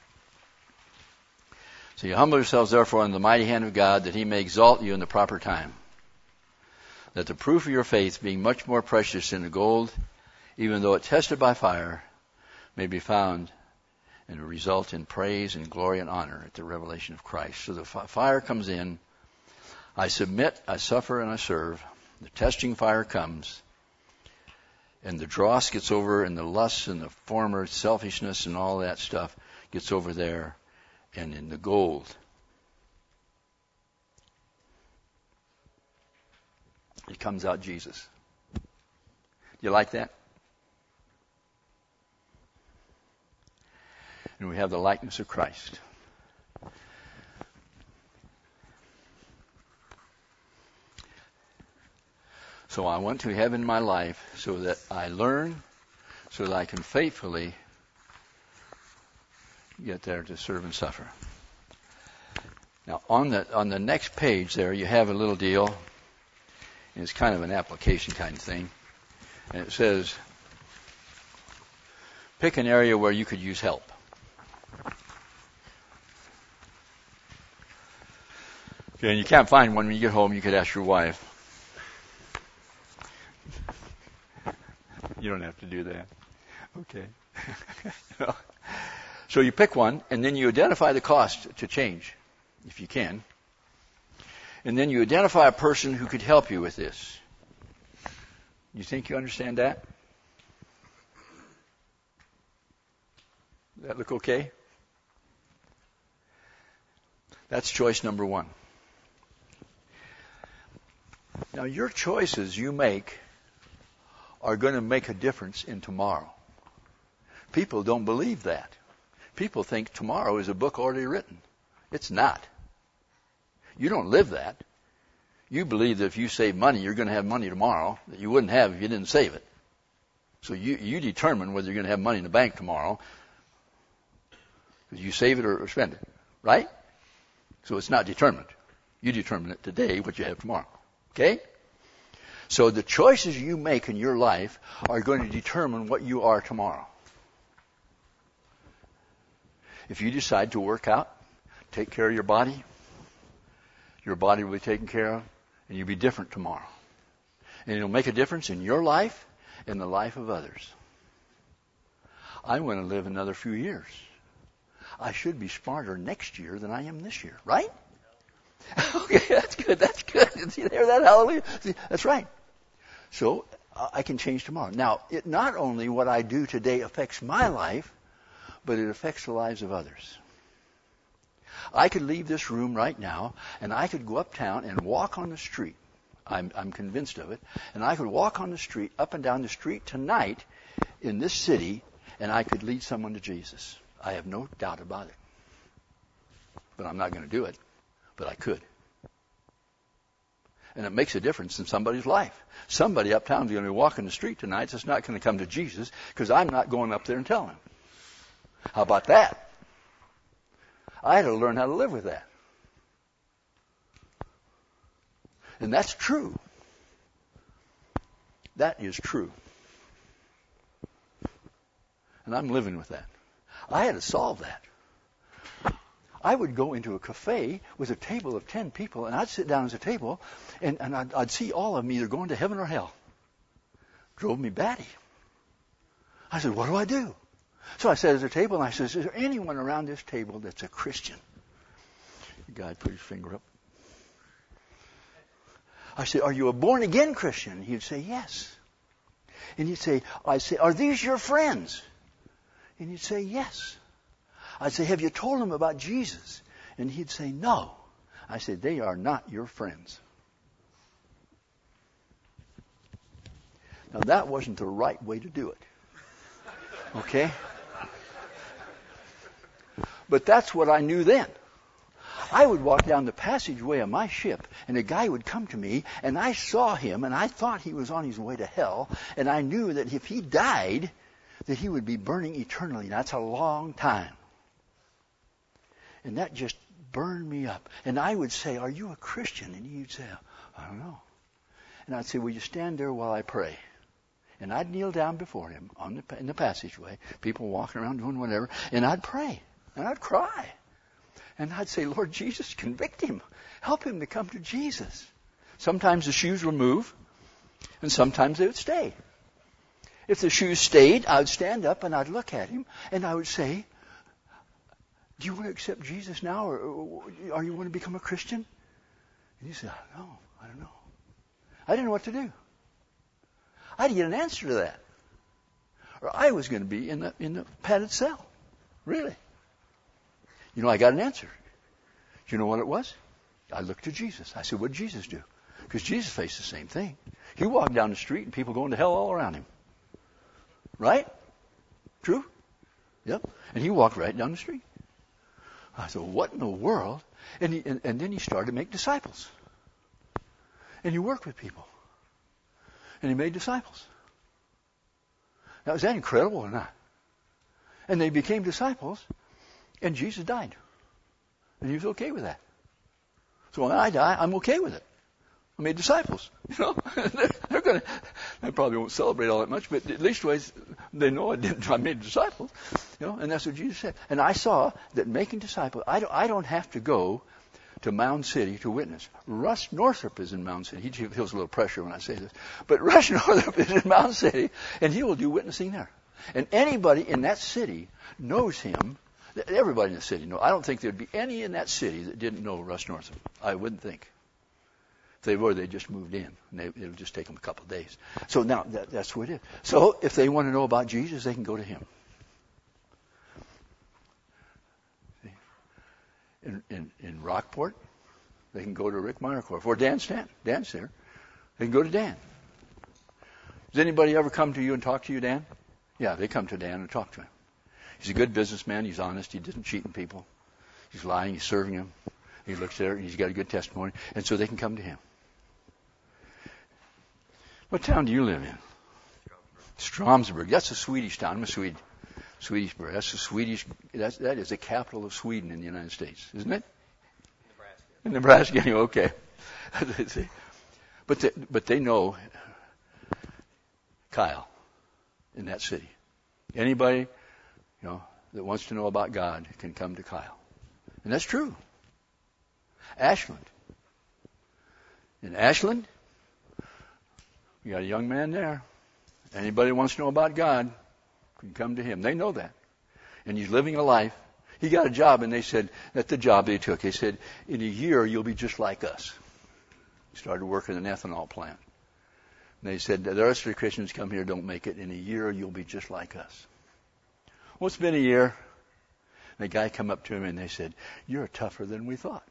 A: So you humble yourselves therefore in the mighty hand of God, that he may exalt you in the proper time. That the proof of your faith, being much more precious than the gold, even though it tested by fire, may be found and result in praise and glory and honor at the revelation of Christ. So the fire comes in. I submit, I suffer, and I serve. The testing fire comes. And the dross gets over, and the lusts and the former selfishness and all that stuff gets over there. And in the gold, it comes out Jesus. You like that? And we have the likeness of Christ. So I want to have in my life so that I learn, so that I can faithfully get there to serve and suffer. Now on the next page there you have a little deal, and it's kind of an application kind of thing. And it says, pick an area where you could use help. Okay, and you can't find one when you get home, you could ask your wife. You don't have to do that. Okay. So you pick one, and then you identify the cost to change, if you can. And then you identify a person who could help you with this. You think you understand that? Does that look okay? That's choice number 1. Now, your choices you make are going to make a difference in tomorrow. People don't believe that. People think tomorrow is a book already written. It's not. You don't live that. You believe that if you save money, you're going to have money tomorrow that you wouldn't have if you didn't save it. So you determine whether you're going to have money in the bank tomorrow because you save it or spend it, right? So it's not determined. You determine it today what you have tomorrow. Okay? So the choices you make in your life are going to determine what you are tomorrow. If you decide to work out, take care of your body will be taken care of, and you'll be different tomorrow. And it'll make a difference in your life and the life of others. I want to live another few years. I should be smarter next year than I am this year, right? Okay, that's good. See, there, that, hallelujah. See, that's right. So I can change tomorrow. Now, not only what I do today affects my life, but it affects the lives of others. I could leave this room right now, and I could go uptown and walk on the street. I'm convinced of it. And I could walk on the street, up and down the street tonight in this city, and I could lead someone to Jesus. I have no doubt about it. But I'm not going to do it. But I could. And it makes a difference in somebody's life. Somebody uptown is going to be walking the street tonight that's not going to come to Jesus because I'm not going up there and telling him. How about that? I had to learn how to live with that. And that's true. That is true. And I'm living with that. I had to solve that. I would go into a cafe with a table of 10 people, and I'd sit down at a table, and I'd see all of them either going to heaven or hell. Drove me batty. I said, what do I do? So I sat at the table, and I said, is there anyone around this table that's a Christian? The guy put his finger up. I said, are you a born-again Christian? He'd say, yes. And he'd say, I'd say, are these your friends? And he'd say, yes. I'd say, have you told them about Jesus? And he'd say, no. I said, they are not your friends. Now, that wasn't the right way to do it. Okay? But that's what I knew then. I would walk down the passageway of my ship, and a guy would come to me, and I saw him, and I thought he was on his way to hell, and I knew that if he died, that he would be burning eternally. That's a long time. And that just burned me up. And I would say, are you a Christian? And he'd say, I don't know. And I'd say, will you stand there while I pray? And I'd kneel down before him in the passageway, people walking around doing whatever, and I'd pray, and I'd cry. And I'd say, Lord Jesus, convict him. Help him to come to Jesus. Sometimes the shoes would move, and sometimes they would stay. If the shoes stayed, I would stand up and I'd look at him, and I would say, do you want to accept Jesus now, or are you want to become a Christian? And he said, no, I don't know. I didn't know what to do. I had to get an answer to that. Or I was going to be in the padded cell. Really. You know, I got an answer. Do you know what it was? I looked to Jesus. I said, what did Jesus do? Because Jesus faced the same thing. He walked down the street and people going to hell all around him. Right? True? Yep. And he walked right down the street. I said, what in the world? And then he started to make disciples. And he worked with people. And he made disciples. Now, is that incredible or not? And they became disciples, and Jesus died. And he was okay with that. So when I die, I'm okay with it. I made disciples. You know, they probably won't celebrate all that much, but at least they know I made disciples. You know, and that's what Jesus said. And I saw that making disciples, I don't have to go to Mound City to witness. Russ Northrop is in Mound City. He feels a little pressure when I say this. But Russ Northrop is in Mound City, and he will do witnessing there. And anybody in that city knows him. Everybody in the city knows. I don't think there'd be any in that city that didn't know Russ Northrop. I wouldn't think. If they were, they just moved in. And it'll just take them a couple of days. So now, that's what it is. So if they want to know about Jesus, they can go to him. In Rockport, they can go to Rick Meyerkorf or Dan Stanton. Dan's there. They can go to Dan. Does anybody ever come to you and talk to you, Dan? Yeah, they come to Dan and talk to him. He's a good businessman. He's honest. He doesn't cheat in people. He's lying. He's serving them. He looks there and he's got a good testimony. And so they can come to him. What town do you live in? Stromsburg. That's a Swedish town. I'm a Swede. Swedishburg. That's the Swedish. That is the capital of Sweden in the United States, isn't it? Nebraska. In Nebraska. Okay. But they know Kyle in that city. Anybody, that wants to know about God can come to Kyle, and that's true. Ashland. In Ashland, we got a young man there. Anybody wants to know about God can come to him. They know that. And he's living a life. He got a job, and they said, at the job they took, they said, in a year you'll be just like us. He started working in an ethanol plant. And they said, the rest of the Christians come here don't make it. In a year you'll be just like us. Well, it's been a year. And the guy come up to him and they said, "You're tougher than we thought."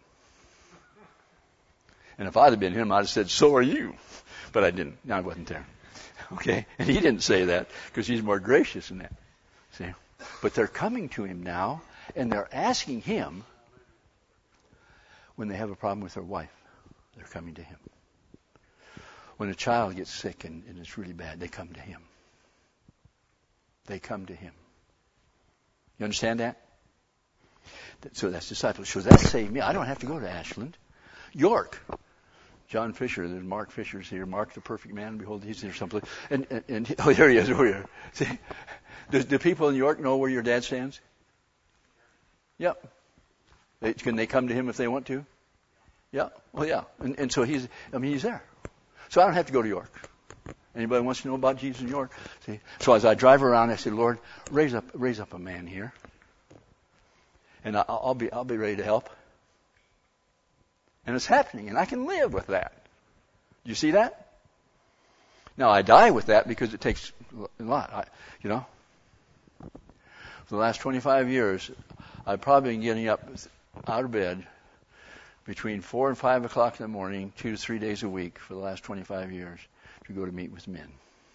A: And if I'd have been him, I'd have said, "So are you." But I didn't. I wasn't there. Okay? And he didn't say that because he's more gracious than that. See? But they're coming to him now and they're asking him when they have a problem with their wife. They're coming to him. When a child gets sick and it's really bad, they come to him. They come to him. You understand that? So that's discipleship. So that's saved me. I don't have to go to Ashland. York. John Fisher, there's Mark Fisher's here. Mark the perfect man. Behold, he's here someplace. And oh, there he is over here. See? Do people in York know where your dad stands? Yep. Can they come to him if they want to? Yeah. Well, yeah. And so he's there. So I don't have to go to York. Anybody wants to know about Jesus in York? See? So as I drive around, I say, "Lord, raise up a man here, and I'll be ready to help." And it's happening, and I can live with that. Do you see that? Now I die with that because it takes a lot. For the last 25 years, I've probably been getting up out of bed between 4 and 5 o'clock in the morning, 2 to 3 days a week for the last 25 years to go to meet with men.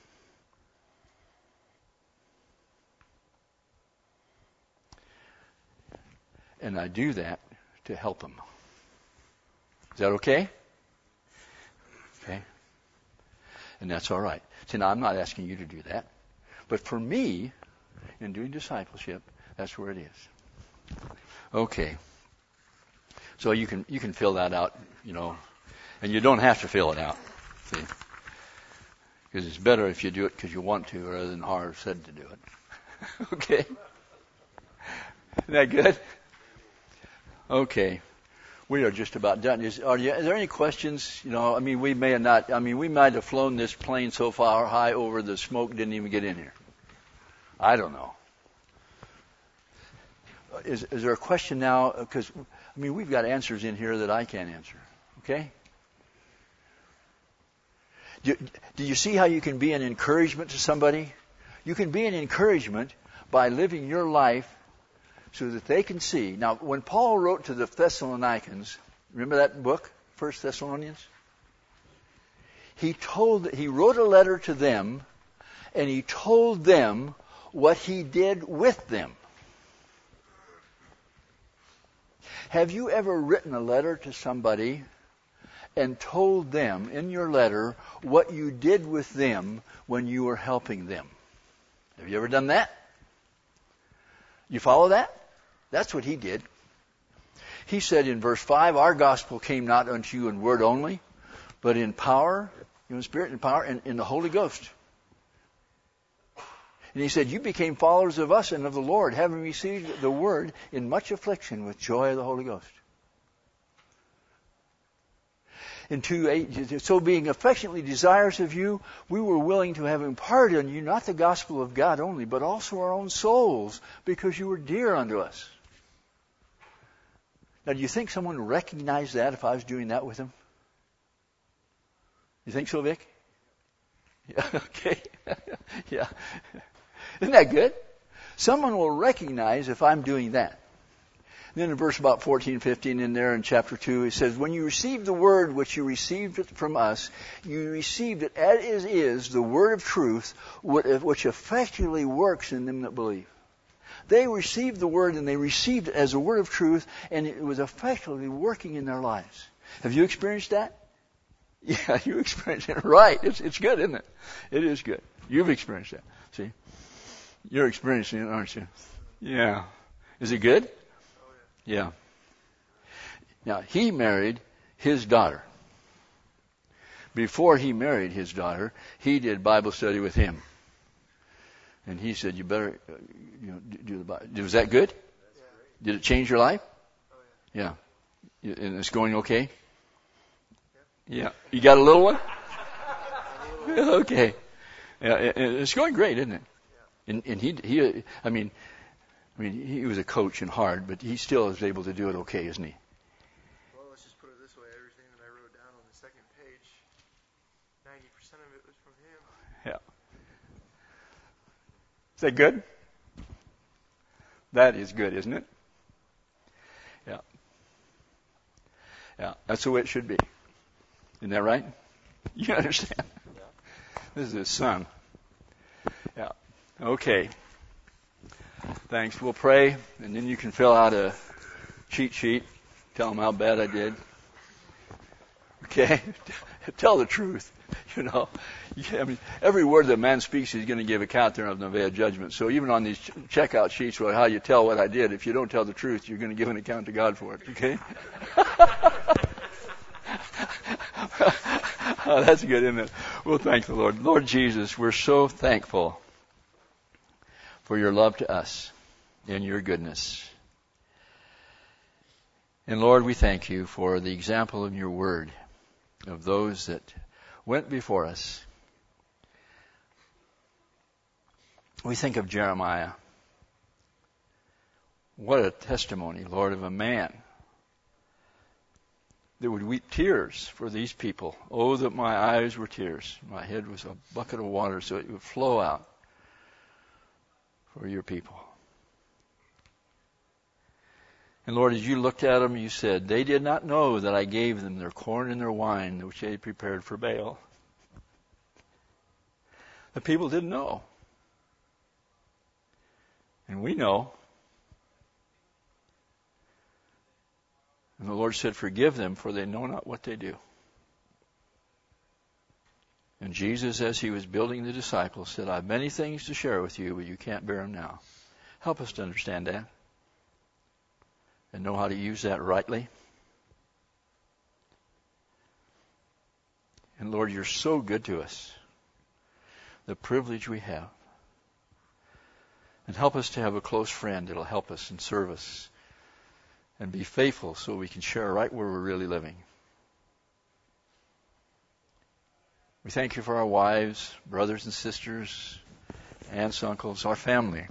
A: And I do that to help them. Is that okay? Okay. And that's all right. See, now I'm not asking you to do that. But for me, in doing discipleship, that's where it is. Okay. So you can fill that out, and you don't have to fill it out. See? Because it's better if you do it because you want to rather than hard said to do it. Okay? Isn't that good? Okay. We are just about done. Are there any questions? We might have flown this plane so far high over the smoke didn't even get in here. I don't know. Is there a question now? Because, we've got answers in here that I can't answer. Okay? Do you see how you can be an encouragement to somebody? You can be an encouragement by living your life so that they can see. Now, when Paul wrote to the Thessalonians, remember that book, 1 Thessalonians? He wrote a letter to them, and he told them what he did with them. Have you ever written a letter to somebody and told them in your letter what you did with them when you were helping them? Have you ever done that? You follow that? That's what he did. He said in verse 5, "Our gospel came not unto you in word only, but in power, in spirit and power, and in the Holy Ghost." And he said, "You became followers of us and of the Lord, having received the word in much affliction with joy of the Holy Ghost." In 2:8, "So being affectionately desirous of you, we were willing to have imparted on you not the gospel of God only, but also our own souls, because you were dear unto us." Now, do you think someone would recognize that if I was doing that with them? You think so, Vic? Yeah, okay. Yeah. Isn't that good? Someone will recognize if I'm doing that. And then in verse about 14, 15 in there in chapter 2, it says, "When you received the word which you received it from us, you received it as it is the word of truth, which effectually works in them that believe." They received the word and they received it as a word of truth, and it was effectively working in their lives. Have you experienced that? Yeah, you experienced it. Right. It's good, isn't it? It is good. You've experienced that. See? You're experiencing it, aren't you? Yeah. Is it good? Yeah. Now, he married his daughter. Before he married his daughter, he did Bible study with him. And he said, "You better do the Bible." Was that good? Did it change your life? Yeah. And it's going okay? Yeah. You got a little one? Okay. Yeah, it's going great, isn't it? And he was a coach and hard, but he still is able to do it okay, isn't he?
C: Well, let's just put it this way. Everything that I wrote down on the second page, 90% of it was from him.
A: Yeah. Is that good? That is good, isn't it? Yeah, that's the way it should be. Isn't that right? You understand?
C: Yeah.
A: This is his son. Yeah. Okay. Thanks. We'll pray, and then you can fill out a cheat sheet. Tell them how bad I did. Okay? Tell the truth. You know, I mean, every word that man speaks, he's going to give account there of the day of judgment. So even on these checkout sheets, well, how you tell what I did, if you don't tell the truth, you're going to give an account to God for it. Okay? Oh, that's good, isn't it? Well, thank the Lord. Lord Jesus, we're so thankful for your love to us and your goodness. And Lord, we thank you for the example of your word, of those that went before us. We think of Jeremiah. What a testimony, Lord, of a man that would weep tears for these people. Oh, that my eyes were tears. My head was a bucket of water so it would flow out for your people. And Lord, as you looked at them, you said, they did not know that I gave them their corn and their wine, which they had prepared for Baal. The people didn't know. And we know. And the Lord said, forgive them, for they know not what they do. And Jesus, as he was building the disciples, said, I have many things to share with you, but you can't bear them now. Help us to understand that and know how to use that rightly. And Lord, you're so good to us. The privilege we have. And help us to have a close friend that'll help us and serve us and be faithful so we can share right where we're really living. We thank you for our wives, brothers and sisters, aunts, uncles, our family.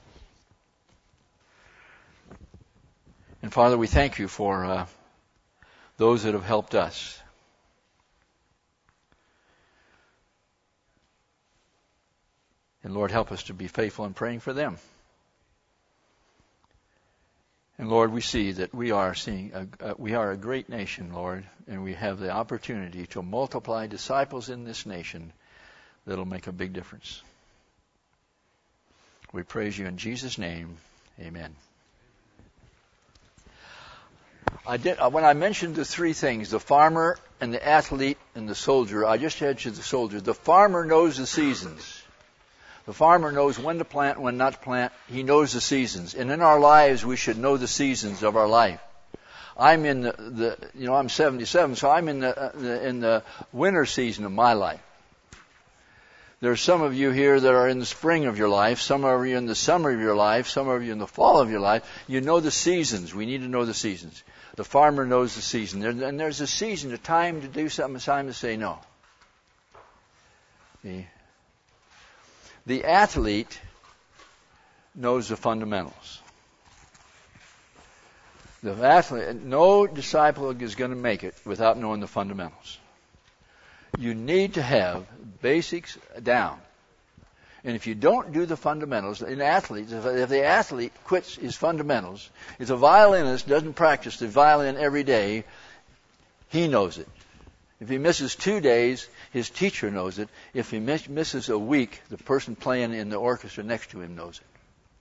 A: And Father, we thank you for those that have helped us. And Lord, help us to be faithful in praying for them. And Lord, we see that we are a great nation, Lord, and we have the opportunity to multiply disciples in this nation that'll make a big difference. We praise you in Jesus' name. Amen. When I mentioned the three things, the farmer and the athlete and the soldier, I just had you the soldier. The farmer knows the seasons. The farmer knows when to plant, when not to plant. He knows the seasons. And in our lives, we should know the seasons of our life. I'm in I'm 77, so I'm in the winter season of my life. There are some of you here that are in the spring of your life. Some of you in the summer of your life. Some of you in the fall of your life. You know the seasons. We need to know the seasons. The farmer knows the season. And there's a season, a time to do something, a time to say no. The athlete knows the fundamentals. The athlete, no disciple is going to make it without knowing the fundamentals. You need to have basics down. And if you don't do the fundamentals, in athletes, if the athlete quits his fundamentals, if a violinist doesn't practice the violin every day, he knows it. If he misses 2 days, his teacher knows it. If he misses a week, the person playing in the orchestra next to him knows it.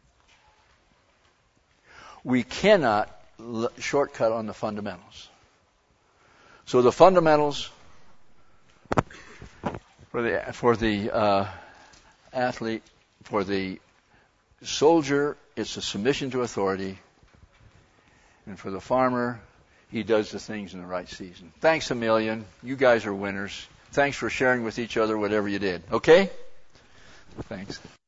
A: We cannot shortcut on the fundamentals. So the fundamentals for the athlete, for the soldier, it's a submission to authority, and for the farmer, he does the things in the right season. Thanks a million. You guys are winners. Thanks for sharing with each other whatever you did. Okay? Thanks.